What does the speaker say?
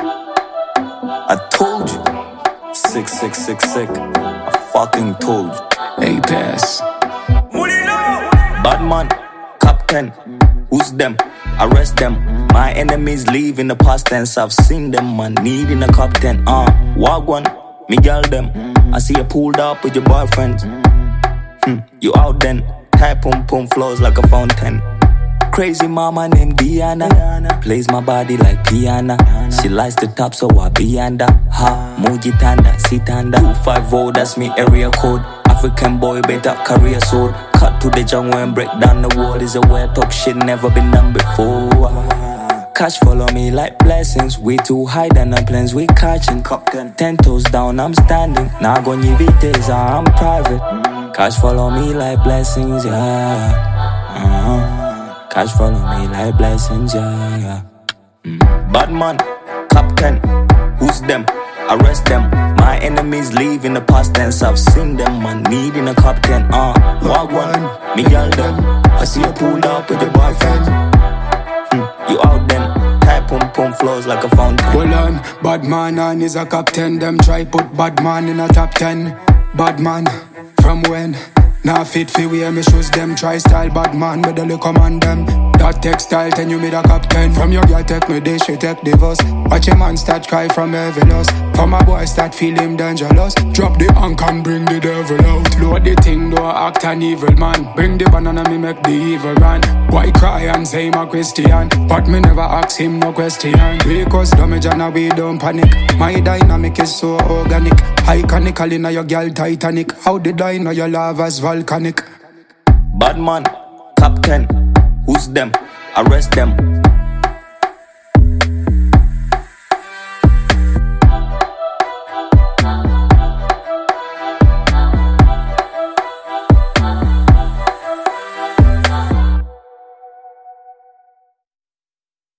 I told you. Sick, sick, sick, sick. I fucking told you. Hey, pass. Bad man, captain, who's them? Arrest them. My enemies live in the past tense. I've seen them, man, needing a captain. Wagwan, me girl them. I see you pulled up with your boyfriend. You out then, type pum pum flows like a fountain. Crazy mama named Diana, plays my body like piano. She likes the top, so I be under. Ha, Mujitanda, Sitanda. 250, that's me area code. African boy, better career sword. Cut to the jungle and break down the wall. Is a way talk shit never been done before. Cash follow me like blessings. We too high than the planes we catching. Captain, 10 toes down, I'm standing. Now go ni viteza, I'm private. Cash follow me like blessings, yeah. Cash follow me like blessings, yeah. Bad man, captain, who's them? Arrest them. My enemies live in the past tense. I've seen them, man, needing a captain. Wagwan, me girl them. I see you pulled up with your boyfriend. You out then, type pum pum flows like a fountain. Well, bad man and is a captain. Them try put bad man in a top 10. Bad man, from when? Now fit fi wear me shoes, them try style bad man, me the command them. That textile, ten you me the captain. From your girl take me this, she take divorce. Watch a man start cry from every loss. From a boy start feel him dangerous. Drop the anchor and bring the devil out. Load the thing, don't act an evil man. Bring the banana, me make the evil run. Boy cry and say I'm a Christian, but me never ask him no question. We cause damage and we don't panic. My dynamic is so organic. Iconical in your girl Titanic. How did I know your love as volcanic? Bad man, captain, who's them? Arrest them.